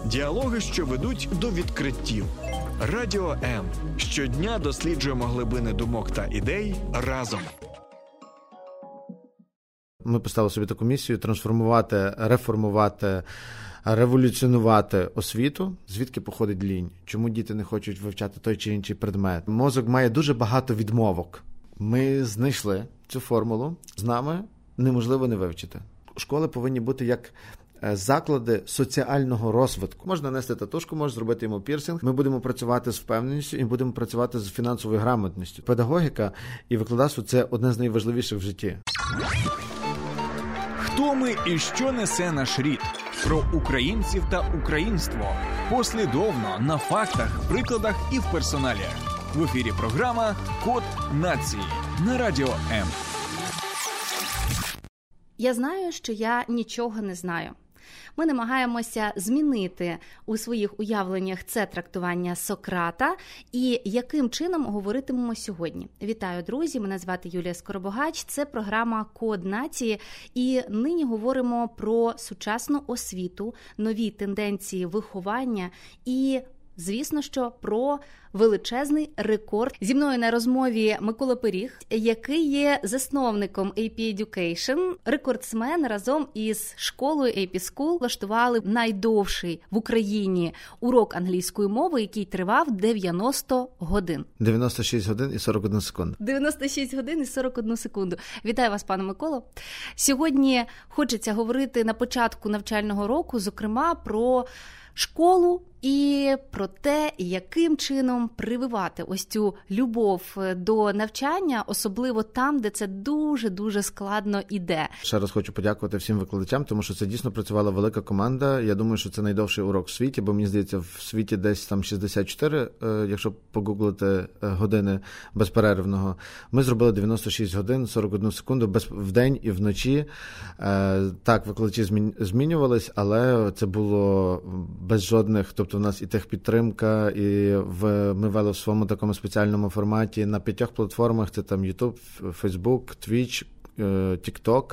Діалоги, що ведуть до відкриттів. Радіо М. Щодня досліджуємо глибини думок та ідей разом. Ми поставили собі таку місію трансформувати, реформувати, революціонувати освіту. Звідки походить лінь? Чому діти не хочуть вивчати той чи інший предмет? Мозок має дуже багато відмовок. Ми знайшли цю формулу. З нами неможливо не вивчити. Школи повинні бути як заклади соціального розвитку. Можна нести татушку, можна зробити йому пірсинг. Ми будемо працювати з впевненістю і будемо працювати з фінансовою грамотністю. Педагогіка і викладацтво – це одне з найважливіших в житті. Хто ми і що несе наш рід? Про українців та українство. Послідовно, на фактах, прикладах і в персоналіях. В ефірі програма «Код нації» на Радіо М. Я знаю, що я нічого не знаю. Ми намагаємося змінити у своїх уявленнях це трактування Сократа і яким чином говоритимемо сьогодні. Вітаю, друзі! Мене звати Юлія Скоробогач. Це програма «Код нації» і нині говоримо про сучасну освіту, нові тенденції виховання і, звісно, що про величезний рекорд. Зі мною на розмові Микола Пиріг, який є засновником AP Education. Рекордсмен разом із школою AP School влаштували найдовший в Україні урок англійської мови, який тривав 90 годин. 96 годин і 41 секунду. 96 годин і 41 секунду. Вітаю вас, пане Миколо. Сьогодні хочеться говорити на початку навчального року, зокрема, про школу і про те, яким чином прививати ось цю любов до навчання, особливо там, де це дуже-дуже складно іде. Ще раз хочу подякувати всім викладачам, тому що це дійсно працювала велика команда. Я думаю, що це найдовший урок в світі, бо мені здається, в світі десь там 64, якщо погуглити години безперервного. Ми зробили 96 годин, 41 секунду в день і вночі. Так, викладачі змінювались, але це було без жодних, тобто у нас і техпідтримка, і ми вели в своєму такому спеціальному форматі на 5 платформах, це там YouTube, Facebook, Twitch, TikTok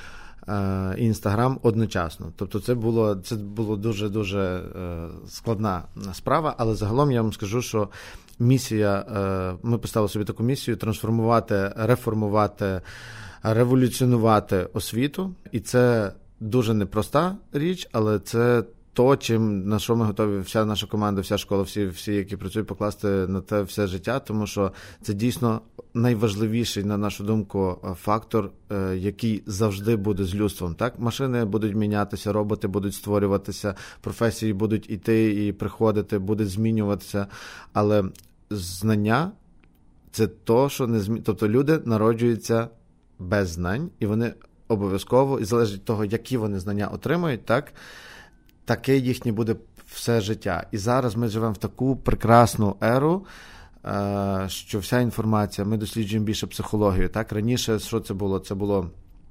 і Instagram одночасно. Тобто це було дуже-дуже складна справа, але загалом я вам скажу, що місія, ми поставили собі таку місію трансформувати, реформувати, революціонувати освіту, і це дуже непроста річ, але це на що ми готові, вся наша команда, вся школа, всі, які працюють, покласти на те все життя, тому що це дійсно найважливіший, на нашу думку, фактор, який завжди буде з людством. Так? Машини будуть мінятися, роботи будуть створюватися, професії будуть іти і приходити, будуть змінюватися, але знання – це то, що не змінюється. Тобто люди народжуються без знань, і вони обов'язково, і залежить від того, які вони знання отримують, таке їхнє буде все життя. І зараз ми живемо в таку прекрасну еру, що вся інформація, ми досліджуємо більше психологію. Так? Раніше що це було? Це було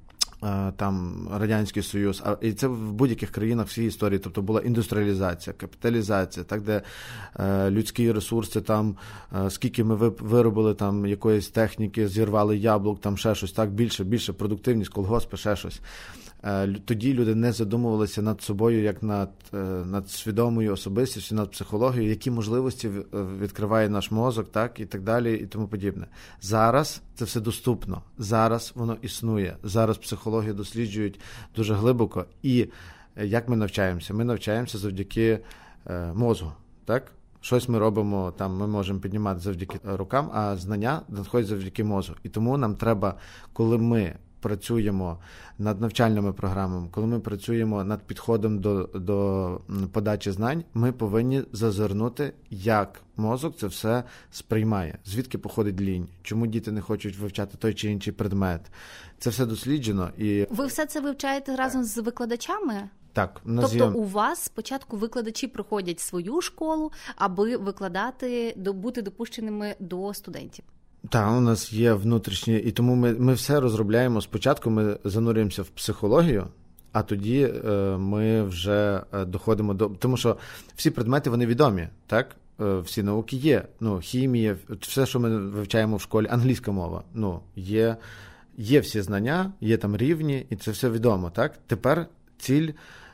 там Радянський Союз, і це в будь-яких країнах всій історії, тобто була індустріалізація, капіталізація, так, де людські ресурси, там, скільки ми виробили там якоїсь техніки, зірвали яблук, там ще щось, так, більше продуктивність, колгоспи, ще щось. Тоді люди не задумувалися над собою, як над свідомою особистістю, над психологією, які можливості відкриває наш мозок, так, і так далі, і тому подібне. Зараз це все доступно, зараз воно існує, зараз психологію досліджують дуже глибоко. І як ми навчаємося? Ми навчаємося завдяки мозку, так? Щось ми робимо, там ми можемо піднімати завдяки рукам, а знання надходять завдяки мозку. І тому нам треба, коли ми працюємо над навчальними програмами, коли ми працюємо над підходом до подачі знань, ми повинні зазирнути, як мозок це все сприймає. Звідки походить лінь? Чому діти не хочуть вивчати той чи інший предмет? Це все досліджено. І ви все це вивчаєте разом з викладачами? Так. Тобто у вас спочатку викладачі проходять свою школу, аби викладати, бути допущеними до студентів? Так, у нас є внутрішні, і тому ми все розробляємо. Спочатку ми занурюємося в психологію, а тоді ми вже доходимо до... Тому що всі предмети, вони відомі, так? Всі науки є. Хімія, все, що ми вивчаємо в школі, англійська мова, є всі знання, є там рівні, і це все відомо, так? Тепер ціль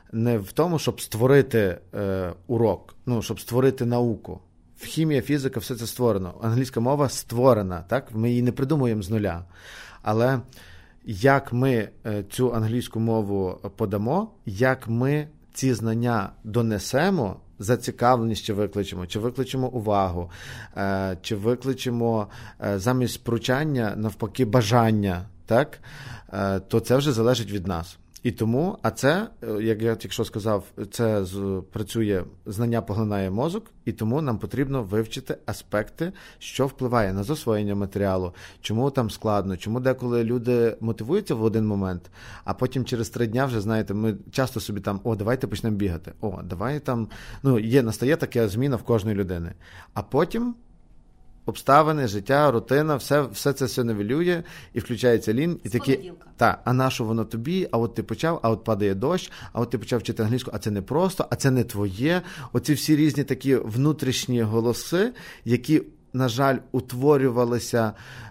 не в тому, щоб створити урок, щоб створити науку. Хімія, фізика, все це створено. Англійська мова створена, так? Ми її не придумуємо з нуля. Але як ми цю англійську мову подамо, як ми ці знання донесемо, зацікавленість чи викличемо увагу, чи викличемо замість пручання, навпаки, бажання, так? То це вже залежить від нас. І тому, а це, як я тільки що сказав, це працює, знання поглинає мозок, і тому нам потрібно вивчити аспекти, що впливає на засвоєння матеріалу, чому там складно, чому деколи люди мотивуються в один момент, а потім через 3 дня вже, знаєте, ми часто собі там, давайте почнемо бігати, давай там, настає така зміна в кожної людини. А потім обставини, життя, рутина, все це нивелює, і включається лінь, і такі, а на що воно тобі, а от ти почав, а от падає дощ, а от ти почав вчити англійську, а це не просто, а це не твоє. Оці всі різні такі внутрішні голоси, які, на жаль, утворювалися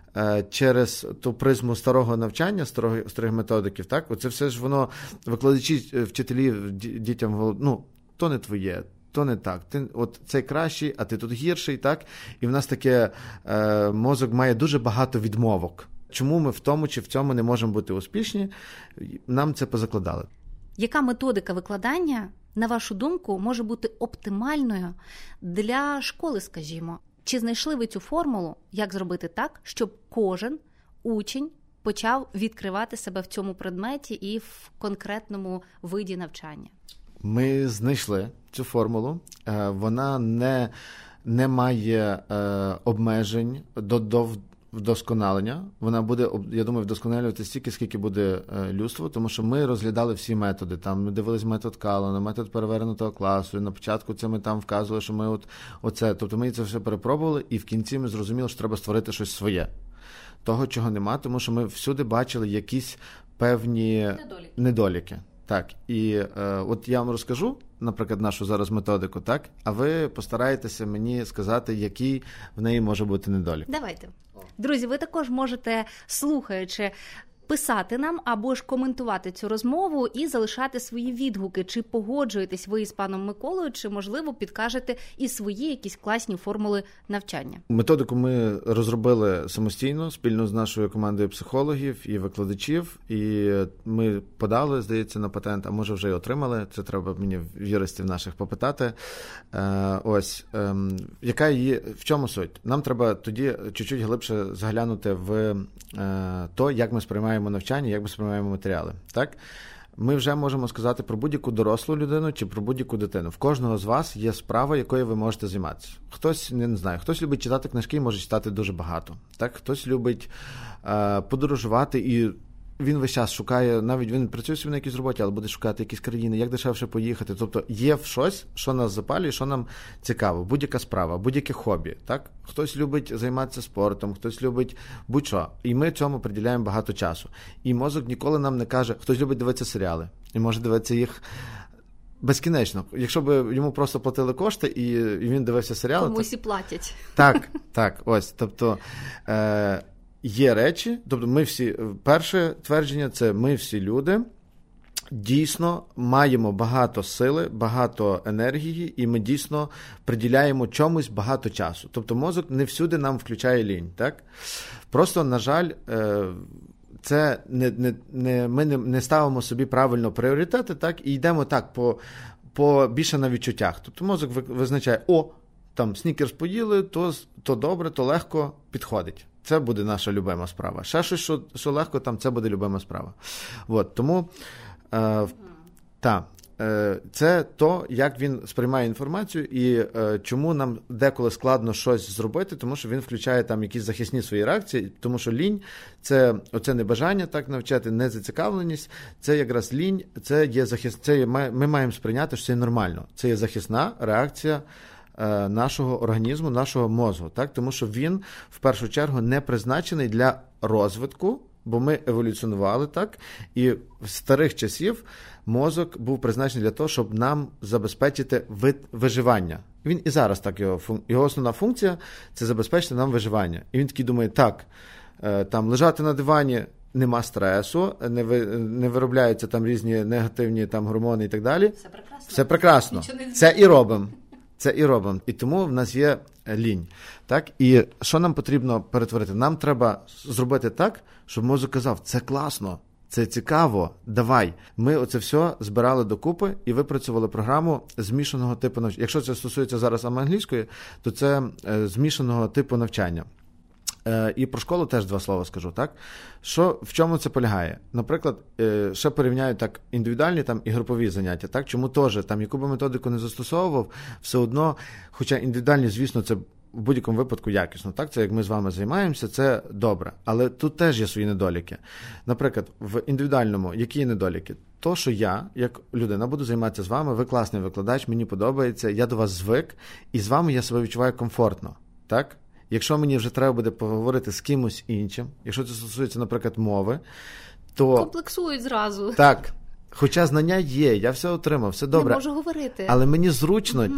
через ту призму старого навчання, старих методиків, так? Оце все ж воно, викладачі, вчителі дітям, то не твоє, то не так. От цей кращий, а ти тут гірший, так? І в нас таке, мозок має дуже багато відмовок. Чому ми в тому чи в цьому не можемо бути успішні? Нам це позакладали. Яка методика викладання, на вашу думку, може бути оптимальною для школи, скажімо? Чи знайшли ви цю формулу, як зробити так, щоб кожен учень почав відкривати себе в цьому предметі і в конкретному виді навчання? Ми знайшли цю формулу. Вона не має обмежень до вдосконалення. Вона буде, я думаю, вдосконалювати стільки, скільки буде людство, тому що ми розглядали всі методи. Там ми дивились метод Каллена, метод перевернутого класу, і на початку це ми там вказували, що ми оце. Тобто ми це все перепробували, і в кінці ми зрозуміли, що треба створити щось своє. Того, чого нема, тому що ми всюди бачили якісь певні недоліки. Так, і от я вам розкажу, наприклад, нашу зараз методику, так, а ви постараєтеся мені сказати, який в неї може бути недолік. Давайте. Друзі, ви також можете, слухаючи, писати нам або ж коментувати цю розмову і залишати свої відгуки, чи погоджуєтесь ви із паном Миколою, чи, можливо, підкажете і свої якісь класні формули навчання. Методику ми розробили самостійно, спільно з нашою командою психологів і викладачів, і ми подали, здається, на патент, а може вже й отримали, це треба мені в юристів наших попитати. Яка її, в чому суть? Нам треба тоді чуть-чуть глибше заглянути в то, як ми сприймаємо навчання, як ми сприймаємо матеріали. Так? Ми вже можемо сказати про будь-яку дорослу людину чи про будь-яку дитину. В кожного з вас є справа, якою ви можете займатися. Хтось, не знаю, хтось любить читати книжки і може читати дуже багато. Так? Хтось любить подорожувати і він весь час шукає, навіть він працює собі на якійсь роботі, але буде шукати якісь країни, як дешевше поїхати. Тобто є щось, що нас запалює, що нам цікаво. Будь-яка справа, будь-яке хобі. Так? Хтось любить займатися спортом, хтось любить будь-що. І ми цьому приділяємо багато часу. І мозок ніколи нам не каже, хтось любить дивитися серіали. І може дивитися їх безкінечно. Якщо б йому просто платили кошти, і він дивився серіали... Комусь і платять. Так, ось. Тобто... Є речі, тобто ми всі, перше твердження – це ми всі люди, дійсно маємо багато сили, багато енергії, і ми дійсно приділяємо чомусь багато часу. Тобто мозок не всюди нам включає лінь, так? Просто, на жаль, це ми не ставимо собі правильно пріоритети, так? І йдемо так, по більше на відчуттях. Тобто мозок визначає, там снікерс поїли, то добре, то легко підходить. Це буде наша любима справа. Ще щось, що легко, там це буде любима справа. Тому це то, як він сприймає інформацію і чому нам деколи складно щось зробити, тому що він включає там якісь захисні свої реакції, тому що лінь – це оце небажання так навчати, незацікавленість, це якраз лінь, ми маємо сприйняти, що це нормально. Це є захисна реакція нашого організму, нашого мозку, так? Тому що він, в першу чергу, не призначений для розвитку, бо ми еволюціонували, так? І в старих часів мозок був призначений для того, щоб нам забезпечити виживання. Він і зараз так, його основна функція – це забезпечити нам виживання. І він такий думає, там лежати на дивані нема стресу, не виробляються там різні негативні там гормони і так далі. Все прекрасно. Це і робимо. І тому в нас є лінь. Так? І що нам потрібно перетворити? Нам треба зробити так, щоб мозок казав, це класно, це цікаво, давай. Ми оце все збирали докупи і випрацювали програму змішаного типу навчання. Якщо це стосується зараз англійської, то це змішаного типу навчання. І про школу теж два слова скажу, так? В чому це полягає? Наприклад, ще порівняю так індивідуальні там і групові заняття, так? Чому теж, там, яку би методику не застосовував, все одно, хоча індивідуальні, звісно, це в будь-якому випадку якісно, так? Це як ми з вами займаємося, це добре. Але тут теж є свої недоліки. Наприклад, в індивідуальному, які недоліки? То, що я, як людина, буду займатися з вами, ви класний викладач, мені подобається, я до вас звик, і з вами я себе відчуваю комфортно, так? Якщо мені вже треба буде поговорити з кимось іншим, якщо це стосується, наприклад, мови, то... Комплексують зразу. Так. Хоча знання є, я все отримав, все добре. Не можу говорити. Але мені зручно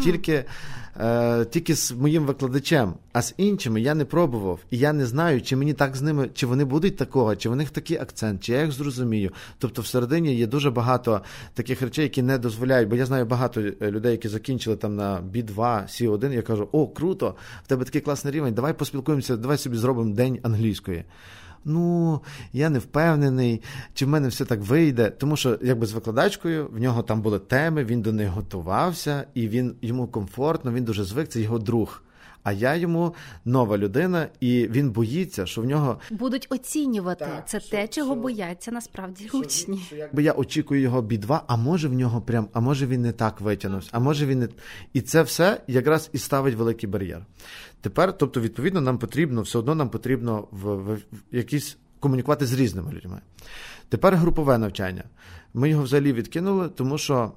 тільки з моїм викладачем, а з іншими я не пробував. І я не знаю, чи мені так з ними, чи вони будуть такого, чи в них такий акцент, чи я їх зрозумію. Тобто всередині є дуже багато таких речей, які не дозволяють, бо я знаю багато людей, які закінчили там на B2, C1, я кажу, о, круто, в тебе такий класний рівень, давай поспілкуємося, давай собі зробимо день англійської. Ну, я не впевнений, чи в мене все так вийде, тому що, якби з викладачкою, в нього там були теми, він до них готувався, і йому комфортно, він дуже звик, це його друг. А я йому нова людина, і він боїться, що в нього... Будуть оцінювати. Так, це те, чого бояться насправді учні. Якби я очікую його B2, а може в нього а може він не так витягнувся, а може він не... І це все якраз і ставить великий бар'єр. Тепер, тобто, відповідно, все одно нам потрібно в якісь комунікувати з різними людьми. Тепер групове навчання. Ми його взагалі відкинули, тому що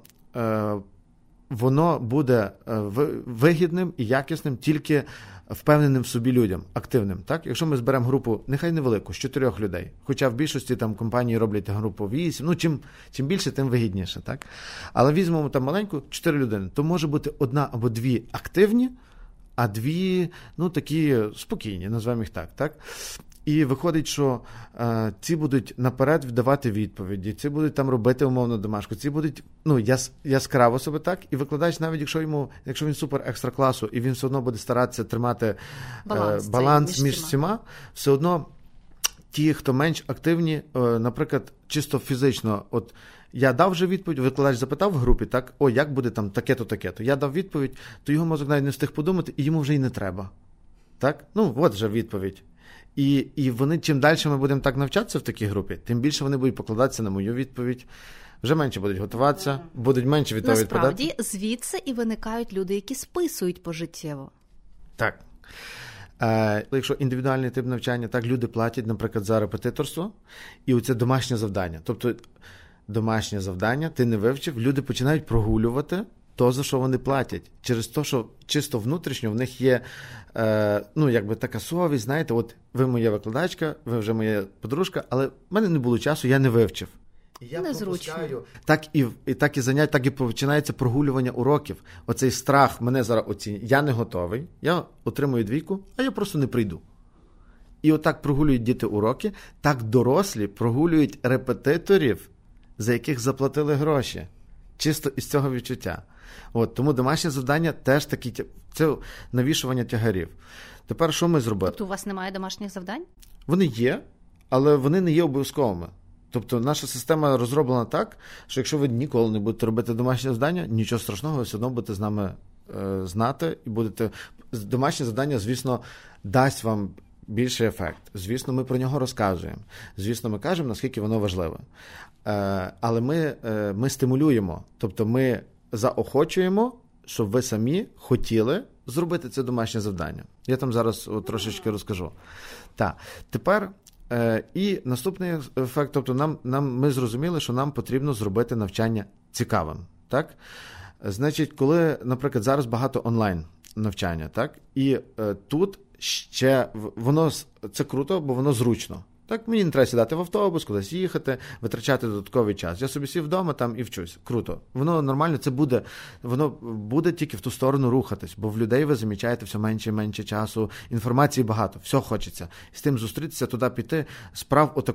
воно буде вигідним і якісним тільки впевненим в собі людям, активним. Так? Якщо ми зберемо групу, нехай невелику, з 4 людей, хоча в більшості там компанії роблять групу 8, ну чим більше, тим вигідніше. Так? Але візьмемо там маленьку, 4 людини, то може бути 1 або 2 активні, а 2, ну, такі спокійні, назвемо їх так, так? І виходить, що ці будуть наперед вдавати відповіді, ці будуть там робити умовно домашку, ці будуть, ну, яскраво себе так, і викладач, навіть якщо він супер екстра класу, і він все одно буде старатися тримати баланс між всіма, все одно ті, хто менш активні, наприклад, чисто фізично, от я дав вже відповідь, викладач запитав в групі, так, як буде там таке-то, таке-то. Я дав відповідь, то його мозок навіть не встиг подумати, і йому вже й не треба. Так? Ну, от вже відповідь. І вони, чим далі ми будемо так навчатися в такій групі, тим більше вони будуть покладатися на мою відповідь, вже менше будуть готуватися, будуть менше від того відповідати. Насправді, звідси і виникають люди, які списують пожиттєво. Так. Якщо індивідуальний тип навчання, так, люди платять, наприклад, за репетиторство, і оце домашнє завдання. Тобто, домашнє завдання, ти не вивчив, люди починають прогулювати то, за що вони платять. Через те, що чисто внутрішньо в них є, ну, якби така совість, знаєте, от ви моя викладачка, ви вже моя подружка, але в мене не було часу, я не вивчив. І я пропускаю. Так і занять, так і починається прогулювання уроків. Оцей страх мене зараз оцінює. Я не готовий, я отримую 2, а я просто не прийду. І отак прогулюють діти уроки, так дорослі прогулюють репетиторів, за яких заплатили гроші. Чисто із цього відчуття. От, тому домашнє завдання теж такі, це навішування тягарів. Тепер що ми зробили? Тобто у вас немає домашніх завдань? Вони є, але вони не є обов'язковими. Тобто наша система розроблена так, що якщо ви ніколи не будете робити домашнє завдання, нічого страшного, ви все одно будете з нами знати і будете... Домашнє завдання, звісно, дасть вам більший ефект. Звісно, ми про нього розказуємо. Звісно, ми кажемо, наскільки воно важливе. Але ми стимулюємо, тобто ми заохочуємо, щоб ви самі хотіли зробити це домашнє завдання. Я там зараз трошечки розкажу. Так, тепер і наступний ефект, тобто ми зрозуміли, що нам потрібно зробити навчання цікавим. Так? Значить, коли, наприклад, зараз багато онлайн навчання, так? І тут ще це круто, бо воно зручно. Так, мені не треба сідати в автобус, кудись їхати, витрачати додатковий час. Я собі сів вдома там і вчусь. Круто. Воно нормально, воно буде тільки в ту сторону рухатись, бо в людей ви замічаєте все менше і менше часу, інформації багато, все хочеться. З тим зустрітися, туди піти, справ отако.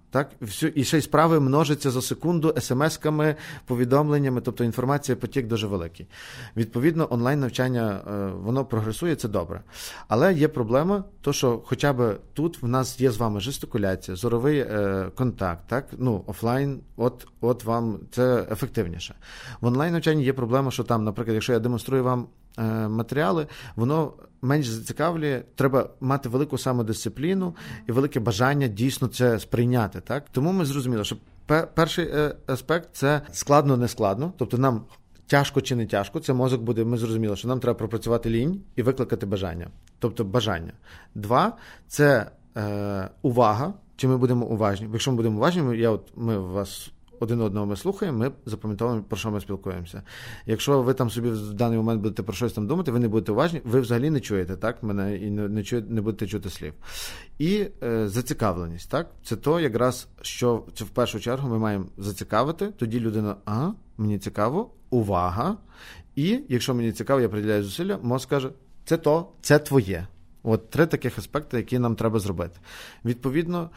Так, і ще й справи множаться за секунду смс-ками, повідомленнями, тобто інформація потік дуже великий. Відповідно, онлайн-навчання, воно прогресує, це добре. Але є проблема, то що хоча б тут в нас є з вами жестикуляція, зоровий контакт, так, офлайн, от вам це ефективніше. В онлайн-навчанні є проблема, що там, наприклад, якщо я демонструю вам матеріали, воно менш зацікавлює, треба мати велику самодисципліну і велике бажання дійсно це сприйняти. Так? Тому ми зрозуміли, що перший аспект – це складно-не складно, тобто нам тяжко чи не тяжко, це мозок буде, ми зрозуміли, що нам треба пропрацювати лінь і викликати бажання, тобто бажання. 2 – це увага, чи ми будемо уважні. Якщо ми будемо уважні, ми вас один одного ми слухаємо, ми запам'ятовуємо, про що ми спілкуємося. Якщо ви там собі в даний момент будете про щось там думати, ви не будете уважні, ви взагалі не чуєте, так, мене і не будете чути слів. І зацікавленість, так, це то якраз, що це в першу чергу ми маємо зацікавити, тоді людина, мені цікаво, увага, і якщо мені цікаво, я приділяю зусилля, мозок каже, це твоє. От 3 таких аспекти, які нам треба зробити. Відповідно,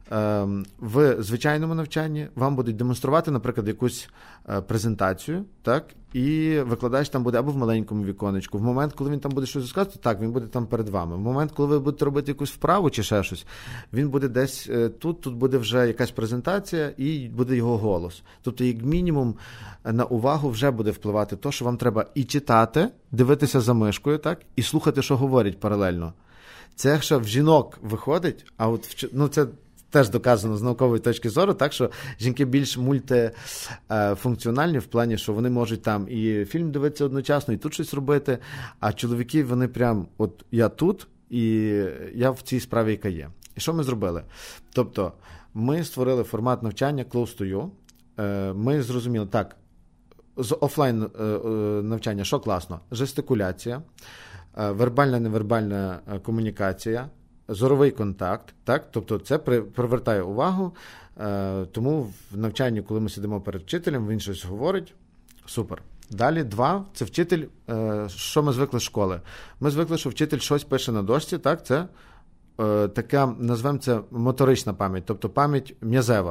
в звичайному навчанні вам будуть демонструвати, наприклад, якусь презентацію, так, і викладач там буде або в маленькому віконечку. В момент, коли він там буде щось розказувати, так, він буде там перед вами. В момент, коли ви будете робити якусь вправу чи ще щось, він буде десь тут буде вже якась презентація і буде його голос. Тобто, як мінімум, на увагу вже буде впливати то, що вам треба і читати, дивитися за мишкою, так, і слухати, що говорять паралельно. Це якщо в жінок виходить, а от це теж доказано з наукової точки зору, так, що жінки більш мультифункціональні в плані, що вони можуть там і фільм дивитися одночасно, і тут щось робити, а чоловіки, вони прям, от я тут, і я в цій справі, яка є. І що ми зробили? Тобто, ми створили формат навчання Close to You, ми зрозуміли, так, з офлайн навчання, що класно? Жестикуляція, вербальна-невербальна комунікація, зоровий контакт, так? Тобто це привертає увагу, тому в навчанні, коли ми сидимо перед вчителем, він щось говорить, супер. Далі 2 – це вчитель, що ми звикли з школи. Ми звикли, що вчитель щось пише на дошці, так? Це така, назвемо це моторична пам'ять, тобто пам'ять м'язева.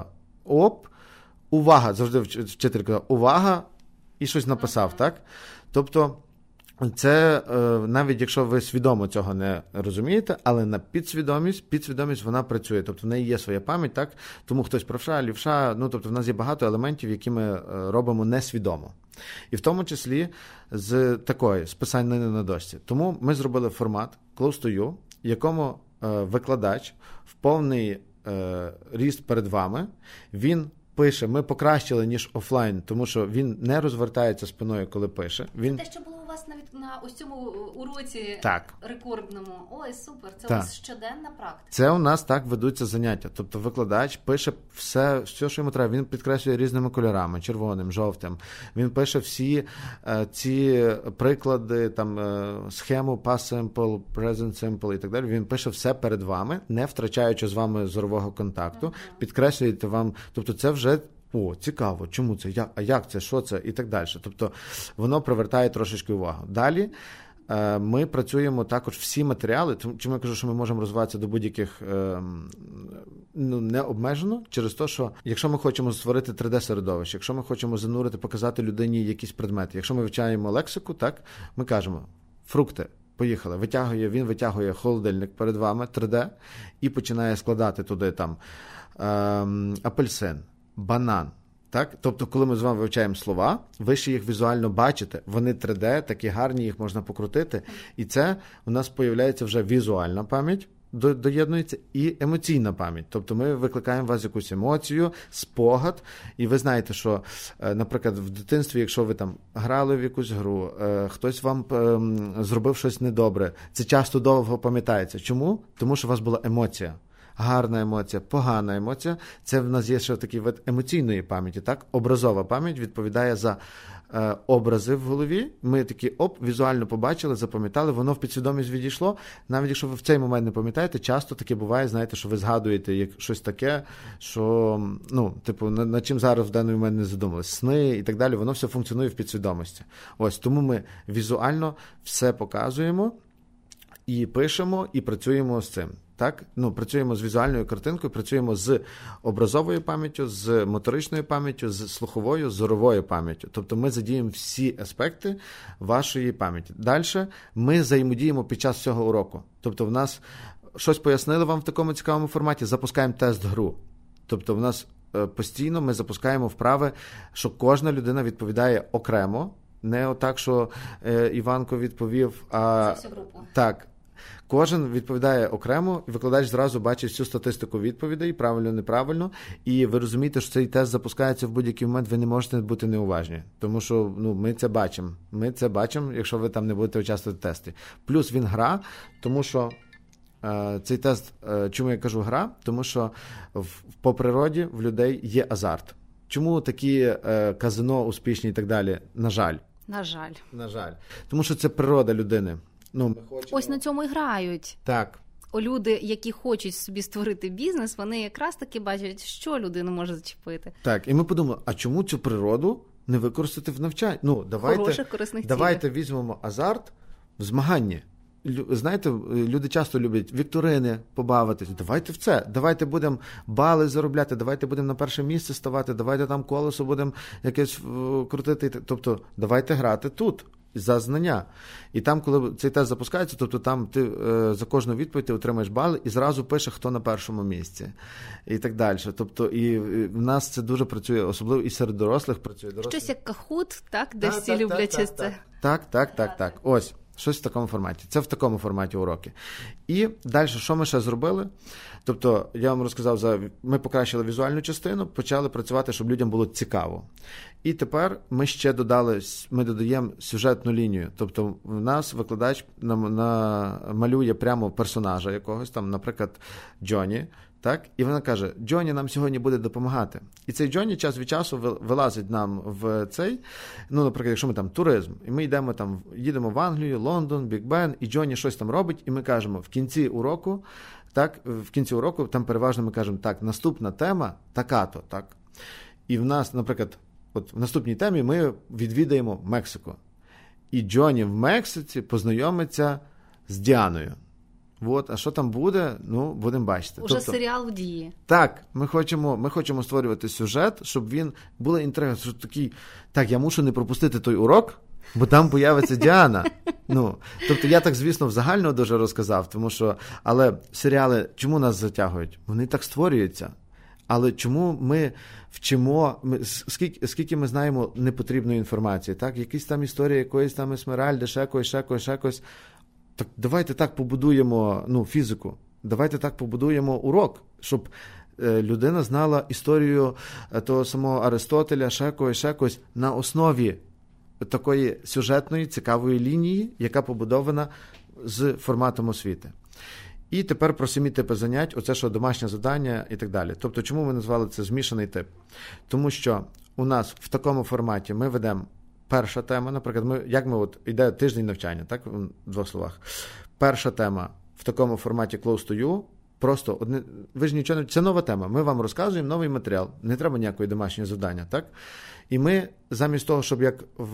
Увага, завжди вчитель казав, увага, і щось написав, так? Тобто це, навіть якщо ви свідомо цього не розумієте, але на підсвідомість вона працює, тобто в неї є своя пам'ять, так? Тому хтось правша, лівша, тобто в нас є багато елементів, які ми робимо несвідомо. І в тому числі з такої, з писання на дошці. Тому ми зробили формат Close to You, в якому викладач в повний ріст перед вами, він пише, ми покращили, ніж офлайн, тому що він не розвертається спиною, коли пише. Те, що було у вас навіть на ось цьому уроці рекордному. Ой, супер, це у вас щоденна практика. Це у нас так ведуться заняття. Тобто викладач пише все, що йому треба. Він підкреслює різними кольорами, червоним, жовтим. Він пише всі ці приклади, там, схему past simple, present simple і так далі. Він пише все перед вами, не втрачаючи з вами зорового контакту. Підкреслюєте вам, тобто це вже цікаво, чому це, а як це, що це і так далі. Тобто воно привертає трошечки увагу. Далі ми працюємо також всі матеріали, чому я кажу, що ми можемо розвиватися до будь-яких не обмежено, через те, що якщо ми хочемо створити 3D-середовище, якщо ми хочемо занурити, показати людині якісь предмети, якщо ми вивчаємо лексику, так, ми кажемо, фрукти, поїхали, він витягує холодильник перед вами, 3D, і починає складати туди там апельсин, банан. Так? Тобто, коли ми з вами вивчаємо слова, ви ще їх візуально бачите, вони 3D, такі гарні, їх можна покрутити. І це у нас появляється вже візуальна пам'ять, доєднується, і емоційна пам'ять. Тобто ми викликаємо у вас якусь емоцію, спогад, і ви знаєте, що, наприклад, в дитинстві, якщо ви там грали в якусь гру, хтось вам зробив щось недобре, це часто довго пам'ятається. Чому? Тому що у вас була емоція. Гарна емоція, погана емоція. Це в нас є ще такий вид емоційної пам'яті, так? Образова пам'ять відповідає за образи в голові. Ми такі, візуально побачили, запам'ятали, воно в підсвідомість відійшло. Навіть якщо ви в цей момент не пам'ятаєте, часто таке буває, знаєте, що ви згадуєте як щось таке, що, над чим зараз в даний момент не задумались. Сни і так далі, воно все функціонує в підсвідомості. Ось, тому ми візуально все показуємо, і пишемо, і працюємо з цим. Так? Працюємо з візуальною картинкою, працюємо з образовою пам'яттю, з моторичною пам'яттю, з слуховою, з зоровою пам'яттю. Тобто ми задіємо всі аспекти вашої пам'яті. Далі ми взаємодіємо під час всього уроку. Тобто в нас щось пояснили вам в такому цікавому форматі, запускаємо тест-гру. Тобто в нас постійно ми запускаємо вправи, що кожна людина відповідає окремо, не отак, що Іванко відповів, а всю групу. Так. Кожен відповідає окремо, і викладач зразу бачить всю статистику відповідей, правильно, неправильно, і ви розумієте, що цей тест запускається в будь-який момент, ви не можете бути неуважні, тому що ми це бачимо. Ми це бачимо, якщо ви там не будете участвувати в тесті. Плюс він гра, тому що цей тест, чому я кажу гра? Тому що по природі в людей є азарт. Чому такі казино успішні і так далі? На жаль. На жаль. Тому що це природа людини. Ми хочемо... Ось на цьому і грають. Так. Люди, які хочуть собі створити бізнес, вони якраз таки бачать, що людину може зачепити. Так, і ми подумали, а чому цю природу не використати в навчанні? Хороших, корисних цілях. Давайте візьмемо азарт в змаганні. Знаєте, люди часто люблять вікторини побавитись. Давайте в це. Давайте будемо бали заробляти, давайте будемо на перше місце ставати, давайте там колесо будемо якесь крутити. Тобто, давайте грати тут. За знання. І там, коли цей тест запускається, тобто там ти за кожну відповідь ти отримаєш бали і зразу пише, хто на першому місці. І так далі. Тобто, і в нас це дуже працює, особливо і серед дорослих працює. Щось як Kahoot, так? Де всі люблять це. Так. Ось. Щось в такому форматі. Це в такому форматі уроки. І далі, що ми ще зробили? Тобто, я вам розказав, ми покращили візуальну частину, почали працювати, щоб людям було цікаво. І тепер ми ще додаємо сюжетну лінію. Тобто, в нас викладач малює прямо персонажа якогось, там, наприклад, Джоні, так? І вона каже, Джоні нам сьогодні буде допомагати. І цей Джоні час від часу вилазить нам в цей, наприклад, якщо ми там туризм, і ми їдемо в Англію, Лондон, Біг Бен, і Джоні щось там робить, і ми кажемо, в кінці уроку, там переважно ми кажемо, так, наступна тема така-то, так? І в нас, наприклад, в наступній темі ми відвідаємо Мексику. І Джоні в Мексиці познайомиться з Діаною. А що там буде, будемо бачити. Уже серіал в дії. Так, ми хочемо створювати сюжет, щоб він була інтрига, що такий, так, я мушу не пропустити той урок, бо там появиться Діана. Тобто я так, звісно, в загально дуже розказав, тому що, але серіали, чому нас затягують? Вони так створюються. Але чому ми вчимо, скільки ми знаємо непотрібної інформації, так? Якісь там історії якоїсь там Есмеральди, ще якось. Так давайте так побудуємо фізику, давайте так побудуємо урок, щоб людина знала історію того самого Аристотеля, ще якось на основі такої сюжетної, цікавої лінії, яка побудована з форматом освіти. І тепер про 7 типи занять, оце що домашнє завдання і так далі. Тобто, чому ми назвали це змішаний тип? Тому що у нас в такому форматі ми ведемо перша тема, наприклад, йде тиждень навчання, так, в 2 словах. Перша тема в такому форматі close to you, просто, ви ж нічого не... Це нова тема, ми вам розказуємо новий матеріал, не треба ніякої домашнього завдання, так? І ми, замість того, щоб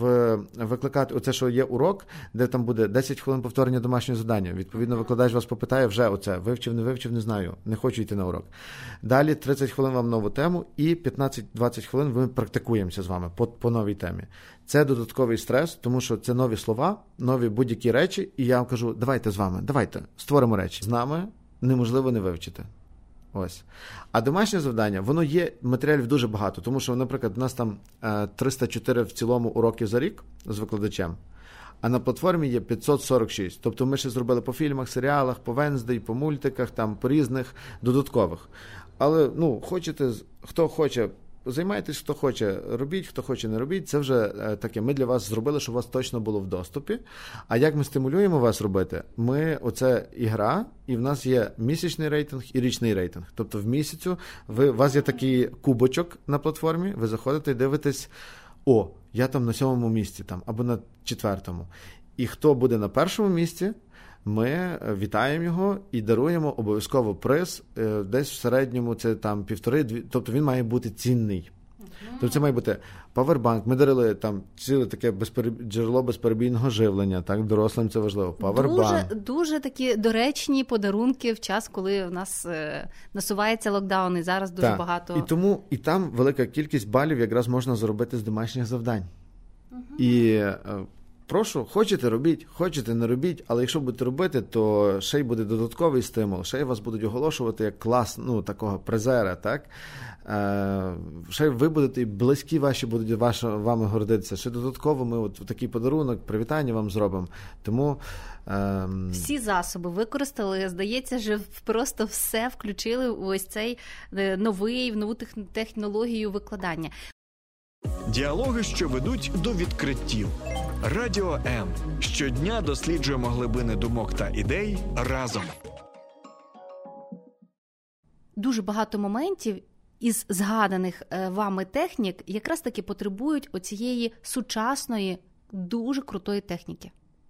викликати оце, що є урок, де там буде 10 хвилин повторення домашнього завдання, відповідно, викладач вас попитає вже оце, вивчив, не знаю, не хочу йти на урок. Далі 30 хвилин вам нову тему і 15-20 хвилин ми практикуємося з вами по новій темі. Це додатковий стрес, тому що це нові слова, нові будь-які речі, і я вам кажу, давайте з вами, давайте, створимо речі. З нами неможливо не вивчити. Ось. А домашнє завдання, воно є, матеріалів дуже багато, тому що, наприклад, у нас там 304 в цілому уроків за рік з викладачем, а на платформі є 546. Тобто ми ще зробили по фільмах, серіалах, по Венздей, по мультиках, там, по різних додаткових. Але, хочете, хто хоче, займайтесь, хто хоче, робіть, хто хоче, не робіть. Це вже таке. Ми для вас зробили, щоб у вас точно було в доступі. А як ми стимулюємо вас робити? Оце ігра, і в нас є місячний рейтинг і річний рейтинг. Тобто в місяцю у вас є такий кубочок на платформі, ви заходите і дивитесь, я там на 7-му місці, або на 4-му. І хто буде на 1-му місці, ми вітаємо його і даруємо обов'язково приз, десь в середньому це там 1,5-2, тобто він має бути цінний. Тобто це має бути павербанк. Ми дарили там ціле таке джерело безперебійного живлення, так, дорослим це важливо. Павербанк. Дуже такі доречні подарунки в час, коли в нас насувається локдаун, і зараз дуже багато. І там велика кількість балів якраз можна заробити з домашніх завдань. І прошу, хочете робіть, хочете не робіть, але якщо будете робити, то ще й буде додатковий стимул, ще й вас будуть оголошувати як клас, такого призера, так? Ще й ви будете, і близькі ваші будуть вами гордитися. Ще додатково ми от такий подарунок, привітання вам зробимо. Тому всі засоби використали, здається, що просто все включили у ось цей в нову технологію викладання. Діалоги, що ведуть до відкриттів. Радіо М. Щодня досліджуємо глибини думок та ідей разом. Дуже багато моментів із згаданих вами технік якраз таки потребують оцієї сучасної, дуже крутої техніки.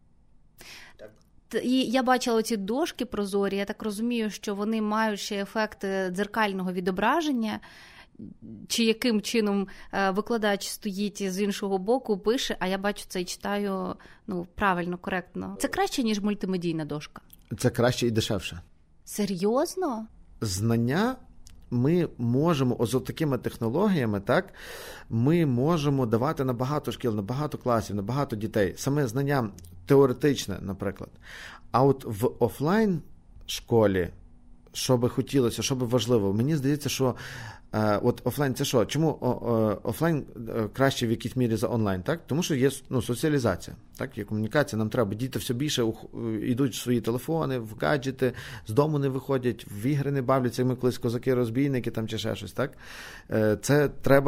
І я бачила ці дошки прозорі, я так розумію, що вони мають ще ефект дзеркального відображення, чи яким чином викладач стоїть з іншого боку, пише, а я бачу це і читаю правильно, коректно. Це краще, ніж мультимедійна дошка? Це краще і дешевше. Серйозно? Знання ми можемо, ось такими технологіями, так, ми можемо давати на багато шкіл, на багато класів, на багато дітей. Саме знання теоретичне, наприклад. А от в офлайн школі, що би хотілося, що би важливо, мені здається, що от офлайн це що? Чому офлайн краще в якійсь мірі за онлайн? Так? Тому що є соціалізація, так? Є комунікація, нам треба. Діти все більше йдуть в свої телефони, в гаджети, з дому не виходять, в ігри не бавляться, як ми колись козаки-розбійники там, чи ще щось. Так? Це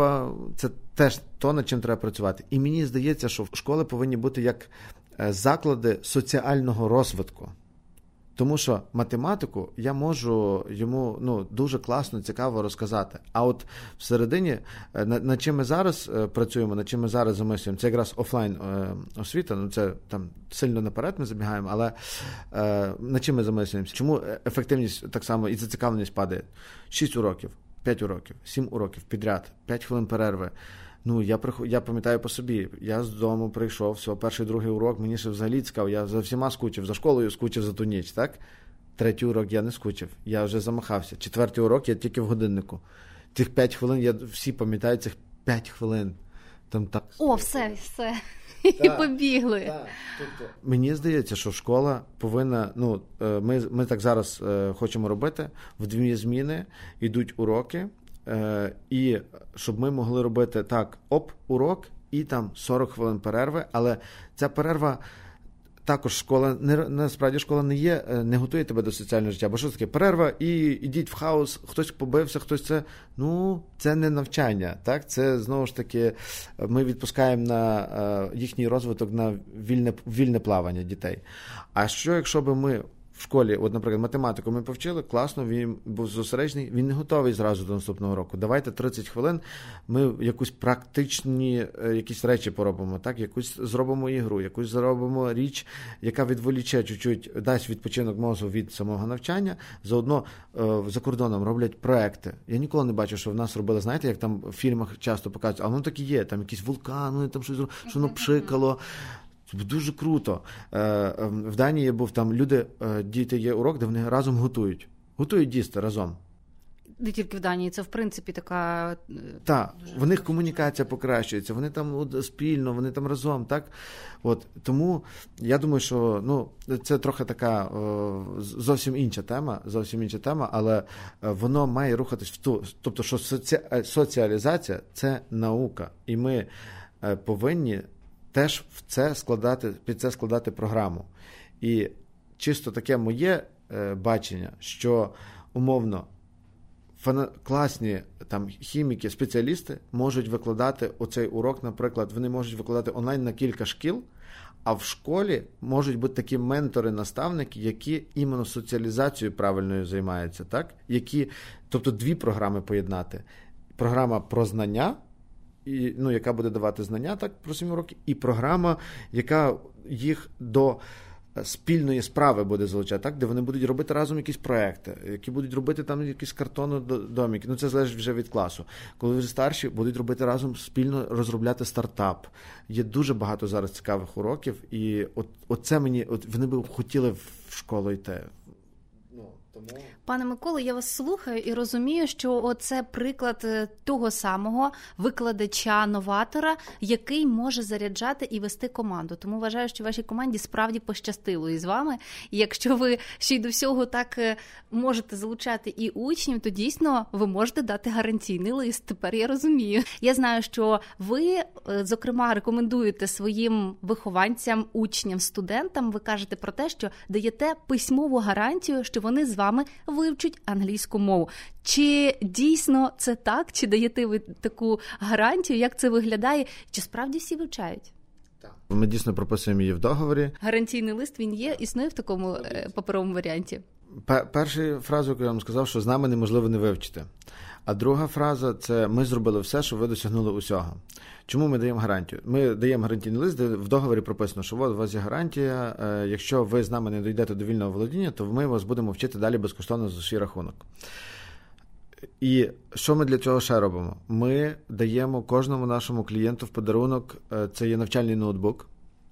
теж то, над чим треба працювати. І мені здається, що школи повинні бути як заклади соціального розвитку. Тому що математику я можу йому дуже класно, цікаво розказати. А от всередині, над чим ми зараз працюємо, над чим ми зараз замислюємо, це якраз офлайн освіта, це там сильно наперед ми забігаємо, але над чим ми замислюємося? Чому ефективність так само і зацікавленість падає? 6 уроків, 5 уроків, 7 уроків підряд, 5 хвилин перерви. Я пам'ятаю по собі, я з дому прийшов, всього перший, другий урок, мені ще взагалі цікаво, я за всіма скучив, за школою скучив за ту ніч, так? Третій урок я не скучив, я вже замахався. Четвертий урок я тільки в годиннику. Тих 5 хвилин, всі пам'ятають цих 5 хвилин. Там так. Все. І побігли. Так. Тобто, мені здається, що школа повинна, ми так зараз хочемо робити, в 2 зміни йдуть уроки, і щоб ми могли робити так, урок і там 40 хвилин перерви, але ця перерва також насправді школа не готує тебе до соціального життя, бо що таке? Перерва і йдіть в хаос, хтось побився, хтось це не навчання, так? Це знову ж таки ми відпускаємо на їхній розвиток на вільне плавання дітей. А що, якщо би ми в школі, от, наприклад, математику ми повчили, класно, він був зосереджений, він не готовий зразу до наступного року. Давайте 30 хвилин ми якусь практичні якісь речі поробимо, так? Якусь зробимо ігру, якусь зробимо річ, яка відволіче чуть-чуть, дасть відпочинок мозку від самого навчання, заодно за кордоном роблять проекти. Я ніколи не бачу, що в нас робили, знаєте, як там в фільмах часто показують, а воно так і є, там якийсь вулкан, вони там щось, що воно пшикало. Дуже круто. В Данії був там діти є урок, де вони разом готують. Готують їсти разом. Не тільки в Данії, це в принципі така... Так, в них комунікація покращується, вони там спільно, вони там разом, так? От, тому я думаю, що це трохи така зовсім інша тема, але воно має рухатись в ту, тобто, що соціалізація – це наука, і ми повинні теж під це складати програму. І чисто таке моє бачення, що умовно класні там хіміки, спеціалісти можуть викладати оцей урок, наприклад, вони можуть викладати онлайн на кілька шкіл, а в школі можуть бути такі ментори-наставники, які іменно соціалізацією правильною займаються, так? Тобто 2 програми поєднати. Програма про знання, яка буде давати знання, так, про 7 років, і програма, яка їх до спільної справи буде залучати, так, де вони будуть робити разом якісь проекти, які будуть робити там якісь картонні домики. Ну, це залежить вже від класу. Коли вже старші, будуть робити разом спільно розробляти стартап. Є дуже багато зараз цікавих уроків, і оце мені, вони б хотіли в школу йти. Пане Миколо, я вас слухаю і розумію, що оце приклад того самого викладача-новатора, який може заряджати і вести команду. Тому вважаю, що вашій команді справді пощастило із вами. І якщо ви ще й до всього так можете залучати і учнів, то дійсно ви можете дати гарантійний лист. Тепер я розумію. Я знаю, що ви, зокрема, рекомендуєте своїм вихованцям, учням, студентам, ви кажете про те, що даєте письмову гарантію, що вони з вами вивчать англійську мову. Чи дійсно це так? Чи даєте ви таку гарантію? Як це виглядає? Чи справді всі вивчають? Ми дійсно прописуємо її в договорі. Гарантійний лист, він є, існує в такому паперовому варіанті? Перша фраза, яку я вам сказав, що з нами неможливо не вивчити. А друга фраза – це ми зробили все, щоб ви досягнули усього. Чому ми даємо гарантію? Ми даємо гарантійний лист, де в договорі прописано, що у вас є гарантія, якщо ви з нами не дійдете до вільного володіння, то ми вас будемо вчити далі безкоштовно за свій рахунок. І що ми для цього ще робимо? Ми даємо кожному нашому клієнту в подарунок, це є навчальний ноутбук.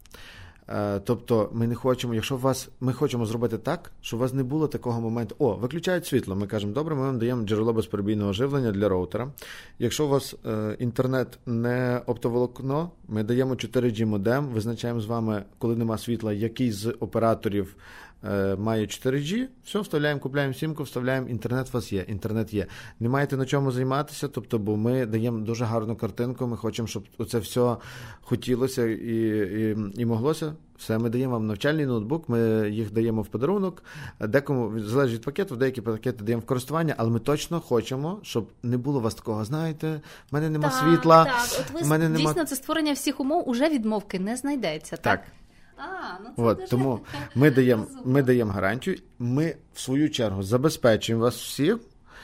Тобто ми не хочемо, ми хочемо зробити так, щоб у вас не було такого моменту, виключають світло, ми кажемо, добре, ми вам даємо джерело безперебійного живлення для роутера. Якщо у вас інтернет не оптоволокно, ми даємо 4G модем, визначаємо з вами, коли нема світла, який з операторів має 4G, все, вставляємо, купляємо сімку, вставляємо, інтернет у вас є, інтернет є. Не маєте на чому займатися, тобто, бо ми даємо дуже гарну картинку, ми хочемо, щоб це все хотілося і моглося. Все, ми даємо вам навчальний ноутбук, ми їх даємо в подарунок, декому, залежить від пакету, деякі пакети даємо в користування, але ми точно хочемо, щоб не було у вас такого, знаєте, в мене нема світла. Так, от ви дійсно це створення всіх умов, уже відмовки не знайдеться, так? Це тому ми даємо гарантію, ми в свою чергу забезпечуємо вас всіх.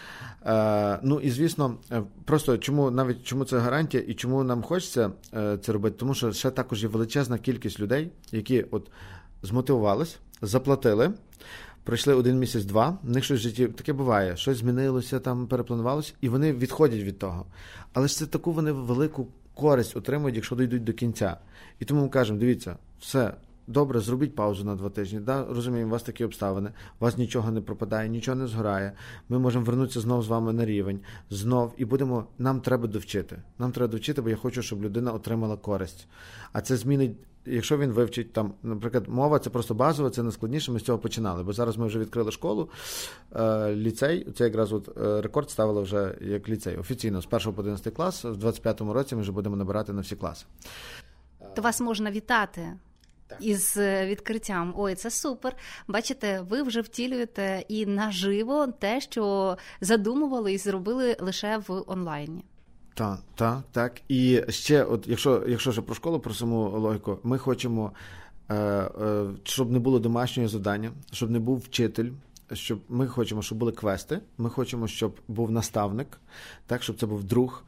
І, звісно, просто чому це гарантія і чому нам хочеться це робити, тому що ще також є величезна кількість людей, які змотивувались, заплатили, пройшли 1 місяць-2, в них щось в житті таке буває, щось змінилося, там перепланувалося, і вони відходять від того. Але ж це таку вони велику користь отримують, якщо дійдуть до кінця. І тому ми кажемо, дивіться, все, добре, зробіть паузу на 2 тижні. Да, розуміємо, у вас такі обставини, у вас нічого не пропадає, нічого не згорає. Ми можемо вернутися знов з вами на рівень, і нам треба довчити. Нам треба довчити, бо я хочу, щоб людина отримала користь. А це змінить, якщо він вивчить, там, наприклад, мова, це просто базово, це найскладніше, ми з цього починали. Бо зараз ми вже відкрили школу, ліцей, це якраз рекорд ставили вже як ліцей. Офіційно, з 1 по 11 клас, в 25-му році ми вже будемо набирати на всі класи. То вас можна вітати із відкриттям. Ой, це супер. Бачите, ви вже втілюєте і наживо те, що задумували і зробили лише в онлайні. Так. І ще, якщо вже про школу, про саму логіку, ми хочемо, щоб не було домашнього завдання, щоб не був вчитель, ми хочемо, щоб були квести, ми хочемо, щоб був наставник, так, щоб це був друг,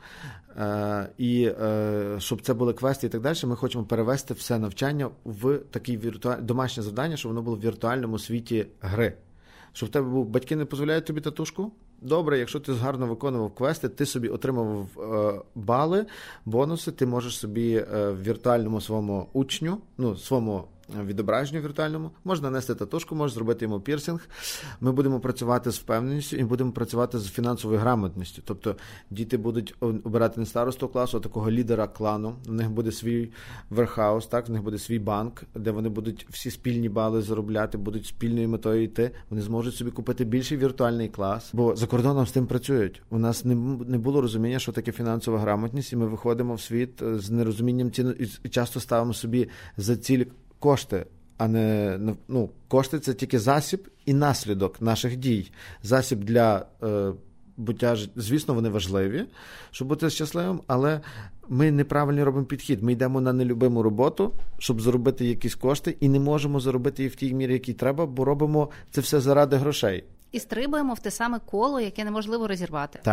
і щоб це були квести і так далі, ми хочемо перевести все навчання в таке домашнє завдання, щоб воно було в віртуальному світі гри. Щоб в тебе батьки не дозволяють тобі татушку? Добре, якщо ти гарно виконував квести, ти собі отримав бали, бонуси, ти можеш собі в віртуальному своєму учню, своєму відображенню віртуальному, можна нанести татушку, можеш зробити йому пірсинг. Ми будемо працювати з впевненістю і будемо працювати з фінансовою грамотністю. Тобто діти будуть обирати не старосту класу, а такого лідера клану. В них буде свій верхаус, так, в них буде свій банк, де вони будуть всі спільні бали заробляти, будуть спільною метою йти. Вони зможуть собі купити більший віртуальний клас, бо за кордоном з тим працюють. У нас не було розуміння, що таке фінансова грамотність, і ми виходимо в світ з нерозумінням ціни і часто ставимо собі за ціль кошти, а не, кошти – це тільки засіб і наслідок наших дій. Засіб для буття, звісно, вони важливі, щоб бути щасливим, але ми неправильно робимо підхід. Ми йдемо на нелюбиму роботу, щоб заробити якісь кошти, і не можемо заробити їх в тій мірі, якій треба, бо робимо це все заради грошей. І стрибаємо в те саме коло, яке неможливо розірвати.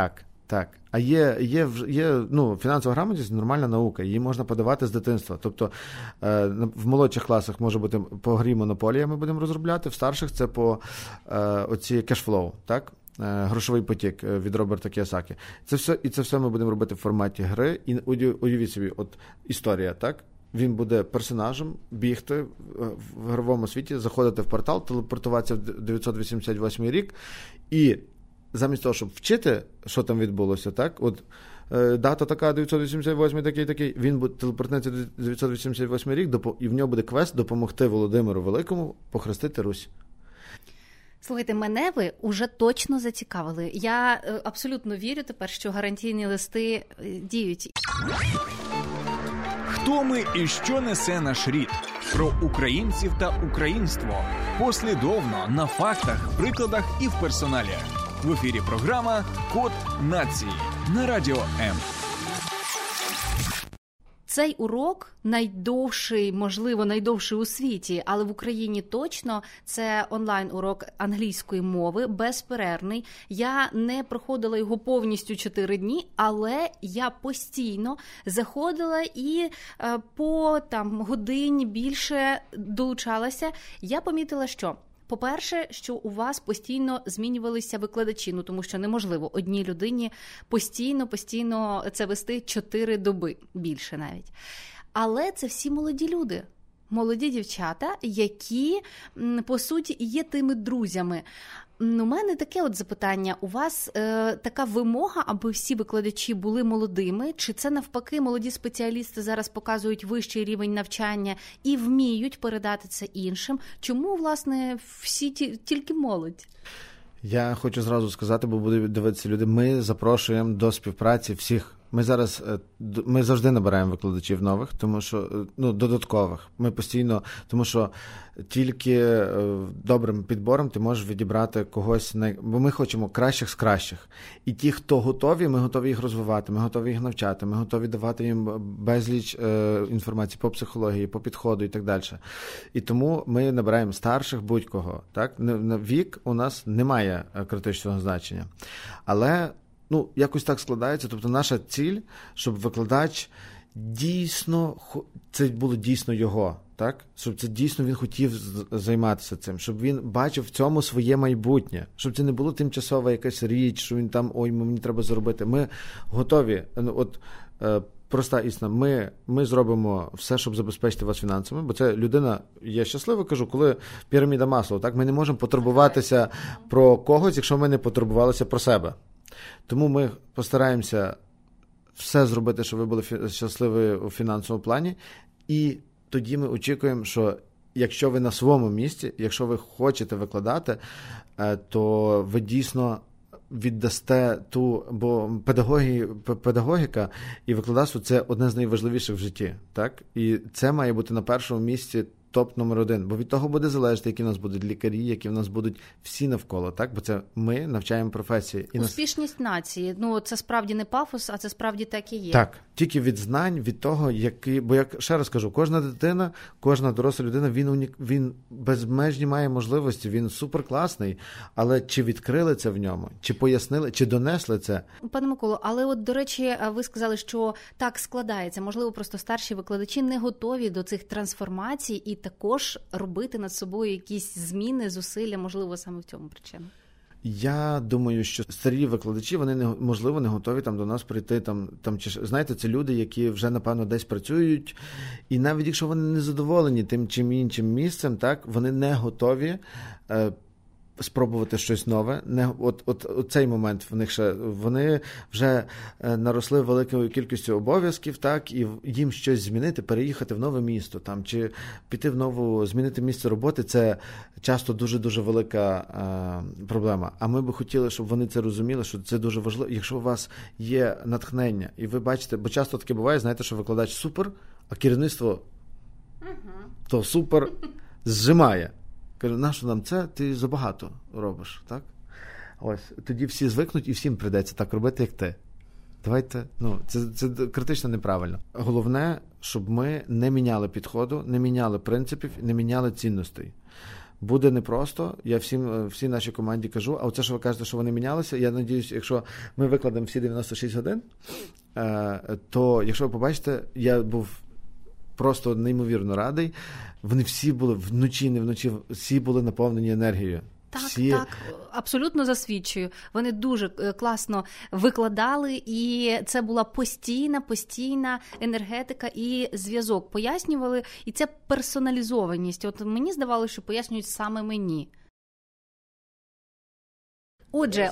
Так. А є фінансова грамотність – нормальна наука, її можна подавати з дитинства. Тобто в молодших класах може бути по грі «Монополія» ми будемо розробляти, в старших це по оці кешфлоу, так? Грошовий потік від Роберта Кіосакі. Це все ми будемо робити в форматі гри. І уявіть собі, от історія, так? Він буде персонажем, бігти в ігровому світі, заходити в портал, телепортуватися в 988 рік і замість того, щоб вчити, що там відбулося, так, от дата така, 988 такий, він буде телепортнеться 988 рік, і в нього буде квест допомогти Володимиру Великому похрестити Русь. Слухайте, мене ви уже точно зацікавили. Я абсолютно вірю тепер, що гарантійні листи діють. Хто ми і що несе наш рід? Про українців та українство. Послідовно, на фактах, прикладах і в персоналіях. В ефірі програма «Код нації» на Радіо М. Цей урок найдовший, можливо, найдовший у світі, але в Україні точно це онлайн-урок англійської мови, безперервний. Я не проходила його повністю 4 дні, але я постійно заходила і по годині більше долучалася. Я помітила, що по-перше, що у вас постійно змінювалися викладачі, тому що неможливо одній людині постійно це вести 4 доби, більше навіть. Але це всі молоді люди, молоді дівчата, які, по суті, є тими друзями. У мене таке от запитання. У вас така вимога, аби всі викладачі були молодими? Чи це навпаки молоді спеціалісти зараз показують вищий рівень навчання і вміють передати це іншим? Чому, власне, всі тільки молодь? Я хочу зразу сказати, бо будуть дивитися люди, ми запрошуємо до співпраці всіх. Ми завжди набираємо викладачів нових, тому що додаткових. Ми постійно, тому що тільки добрим підбором ти можеш відібрати когось, бо ми хочемо кращих з кращих. І ті, хто готові, ми готові їх розвивати, ми готові їх навчати, ми готові давати їм безліч інформації по психології, по підходу і так далі. І тому ми набираємо старших будь-кого. Так? На вік у нас немає критичного значення. Але якось так складається. Тобто наша ціль, щоб викладач дійсно, це було дійсно його, так? Щоб це дійсно він хотів займатися цим, щоб він бачив в цьому своє майбутнє, щоб це не було тимчасова якась річ, що він там, мені треба заробити. Ми готові, проста істина, ми зробимо все, щоб забезпечити вас фінансами, бо це людина, я щасливо кажу, коли піраміда Маслоу, так? Ми не можемо потурбуватися про когось, якщо ми не потурбувалися про себе. Тому ми постараємося все зробити, щоб ви були щасливі у фінансовому плані. І тоді ми очікуємо, що якщо ви на своєму місці, якщо ви хочете викладати, то ви дійсно віддасте бо педагогіка і викладацтво – це одне з найважливіших в житті. Так? І це має бути на першому місці топ номер 1, бо від того буде залежати, які в нас будуть лікарі, які в нас будуть всі навколо, так? Бо це ми навчаємо професії. Успішність нації. Це справді не пафос, а це справді так і є. Так, тільки від знань, від того, бо я ще раз кажу, кожна дитина, кожна доросла людина, він безмежні має можливості, він суперкласний, але чи відкрили це в ньому, чи пояснили, чи донесли це? Пане Миколо, але от, до речі, ви сказали, що так складається. Можливо, просто старші викладачі не готові до цих трансформацій і також робити над собою якісь зміни, зусилля, можливо, саме в цьому причина. Я думаю, що старі викладачі, вони можливо не готові до нас прийти. Знаєте, це люди, які вже, напевно, десь працюють, і навіть якщо вони не задоволені тим чим іншим місцем, так, вони не готові спробувати щось нове. От цей момент в них вони вже наросли великою кількістю обов'язків, так, і їм щось змінити, переїхати в нове місто, чи піти змінити місце роботи, це часто дуже-дуже велика проблема. А ми би хотіли, щоб вони це розуміли, що це дуже важливо. Якщо у вас є натхнення, і ви бачите, бо часто таке буває, знаєте, що викладач супер, а керівництво то супер зжимає. Кажу, нащо нам це? Ти забагато робиш, так? Ось, тоді всі звикнуть і всім прийдеться так робити, як ти. Давайте, це критично неправильно. Головне, щоб ми не міняли підходу, не міняли принципів, не міняли цінностей. Буде непросто, я всій нашій команді кажу, а оце, що ви кажете, що вони мінялися, я надіюсь, якщо ми викладемо всі 96 годин, то, якщо ви побачите, я був просто неймовірно радий, вони всі були вночі, не вночі, всі були наповнені енергією. Так, абсолютно засвідчую. Вони дуже класно викладали, і це була постійна енергетика і зв'язок. Пояснювали, і це персоналізованість. От мені здавалося, що пояснюють саме мені. Отже,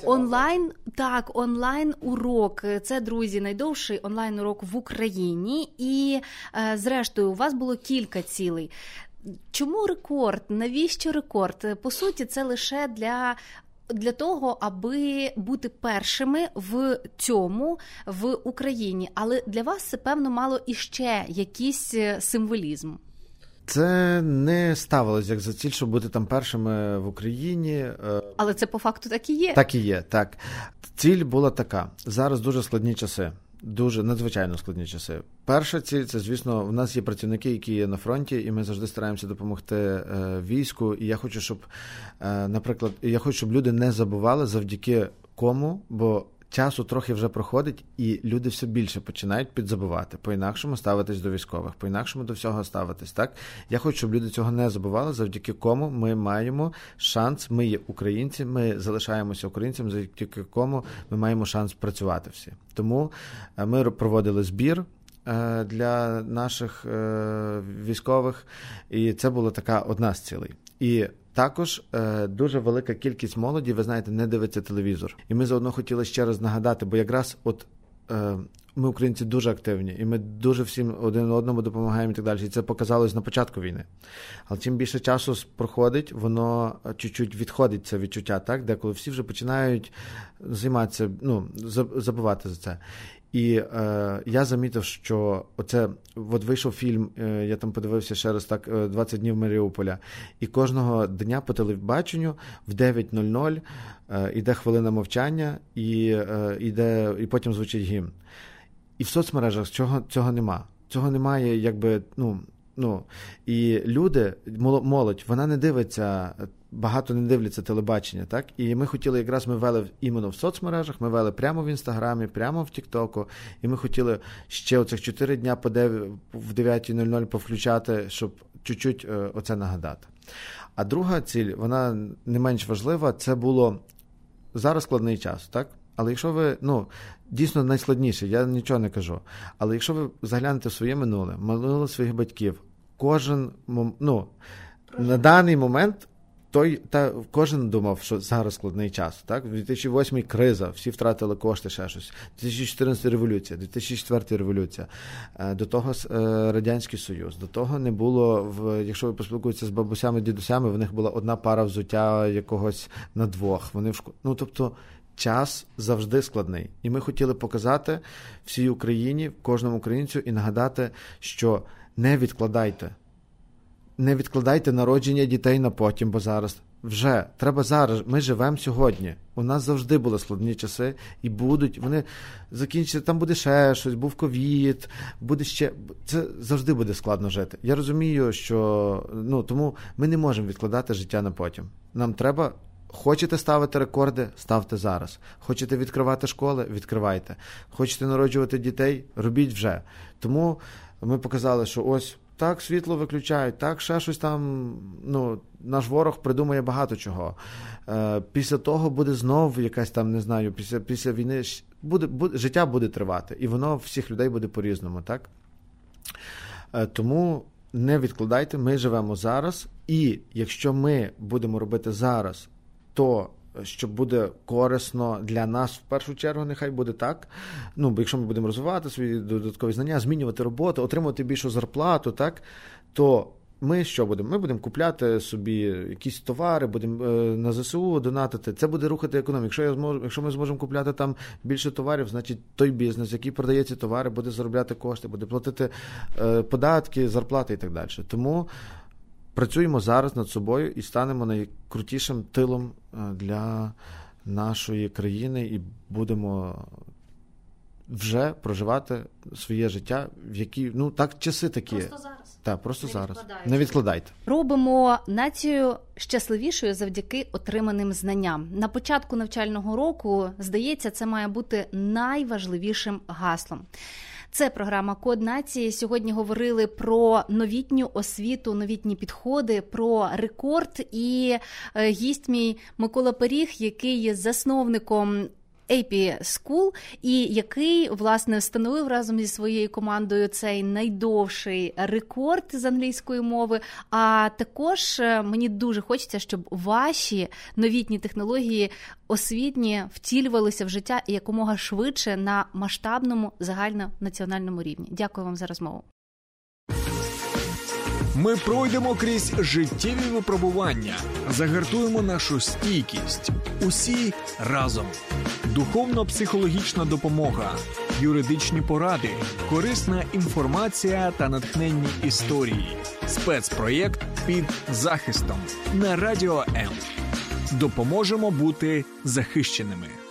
онлайн-урок. Це, друзі, найдовший онлайн-урок в Україні. І, зрештою, у вас було кілька цілей. Чому рекорд? Навіщо рекорд? По суті, це лише для того, аби бути першими в цьому в Україні. Але для вас це, певно, мало іще якийсь символізм. Це не ставилось як за ціль, щоб бути там першими в Україні. Але це по факту так і є. Так і є, так. Ціль була така. Зараз дуже складні часи. Дуже надзвичайно складні часи. Перша ціль, це, звісно, в нас є працівники, які є на фронті, і ми завжди стараємося допомогти війську. І я хочу, щоб, наприклад, щоб люди не забували, завдяки кому, бо часу трохи вже проходить, і люди все більше починають підзабувати, по-інакшому ставитись до військових, по-інакшому до всього ставитись, так? Я хочу, щоб люди цього не забували, завдяки кому ми маємо шанс, ми є українці, ми залишаємося українцями, завдяки кому ми маємо шанс працювати всі. Тому ми проводили збір для наших військових, і це була така одна з цілей. І також дуже велика кількість молоді, ви знаєте, не дивиться телевізор. І ми заодно хотіли ще раз нагадати, бо якраз ми, українці, дуже активні, і ми дуже всім один одному допомагаємо і так далі. І це показалось на початку війни. Але чим більше часу проходить, воно чуть-чуть відходить, це відчуття, так? Деколи всі вже починають займатися, забувати за це. І я замітив, що от вийшов фільм, я там подивився ще раз так, «20 днів Маріуполя», і кожного дня по телебаченню в 9:00 іде хвилина мовчання, і потім звучить гімн. І в соцмережах цього нема. Цього немає, якби, і люди, молодь, вона не дивиться, багато не дивляться телебачення, так? І ми хотіли, якраз ми вели іменно в соцмережах, ми вели прямо в Інстаграмі, прямо в Тіктоку, і ми хотіли ще оцих 4 дня в 9:00 повключати, щоб чуть-чуть оце нагадати. А друга ціль, вона не менш важлива, це було зараз складний час, так? Але якщо ви, дійсно найскладніше, я нічого не кажу, але якщо ви заглянете в своє минуле своїх батьків, кожен, на даний момент кожен думав, що зараз складний час. Так? В 2008 криза, всі втратили кошти, ще щось. 2014 революція, 2004 революція. До того Радянський Союз. До того не було, якщо ви поспілкуєтеся з бабусями, дідусями, в них була одна пара взуття якогось на двох. Вони тобто час завжди складний. І ми хотіли показати всій Україні, кожному українцю і нагадати, що не відкладайте. Не відкладайте народження дітей на потім, бо треба зараз. Ми живемо сьогодні. У нас завжди були складні часи, і вони закінчаться, там буде ще щось, був ковід, це завжди буде складно жити. Я розумію, що, тому ми не можемо відкладати життя на потім. Нам треба, хочете ставити рекорди, ставте зараз. Хочете відкривати школи, відкривайте. Хочете народжувати дітей, робіть вже. Тому ми показали, що ось, так, світло виключають, так, ще щось там, наш ворог придумає багато чого. Після того буде знов якась там, не знаю, після війни життя буде тривати, і воно всіх людей буде по-різному, так? Тому не відкладайте, ми живемо зараз, і якщо ми будемо робити зараз то, що буде корисно для нас в першу чергу, нехай буде так. Бо якщо ми будемо розвивати свої додаткові знання, змінювати роботу, отримувати більшу зарплату, так, то ми що будемо? Ми будемо купляти собі якісь товари, будемо на ЗСУ донатити. Це буде рухати економіку. Якщо ми зможемо купляти там більше товарів, значить той бізнес, який продає ці товари, буде заробляти кошти, буде платити податки, зарплати і так далі. Тому працюємо зараз над собою і станемо найкрутішим тилом для нашої країни і будемо вже проживати своє життя, в які, так, часи такі. Просто зараз. Так, просто зараз. Не відкладайте. Робимо націю щасливішою завдяки отриманим знанням. На початку навчального року, здається, це має бути найважливішим гаслом. Це програма «Код нації». Сьогодні говорили про новітню освіту, новітні підходи, про рекорд. І гість мій Микола Пиріг, який є засновником AP School, і який, власне, встановив разом зі своєю командою цей найдовший рекорд з англійської мови. А також мені дуже хочеться, щоб ваші новітні технології освітні втілювалися в життя і якомога швидше на масштабному загальнонаціональному рівні. Дякую вам за розмову. Ми пройдемо крізь життєві випробування, загартуємо нашу стійкість. Усі разом. Духовно-психологічна допомога, юридичні поради, корисна інформація та натхненні історії. Спецпроєкт «Під захистом» на Радіо М. Допоможемо бути захищеними.